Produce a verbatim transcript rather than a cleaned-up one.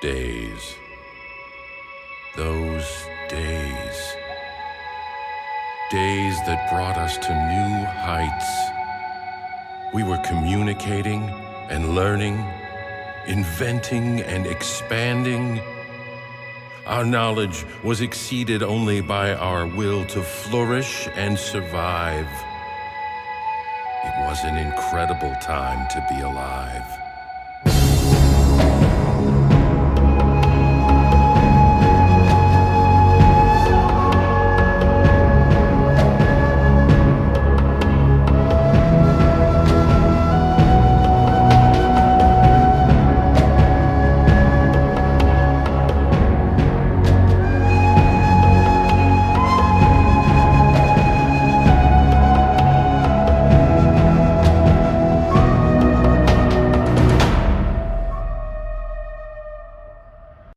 Days. Those days. Days that brought us to new heights. We were communicating and learning, inventing and expanding. Our knowledge was exceeded only by our will to flourish and survive. It was an incredible time to be alive.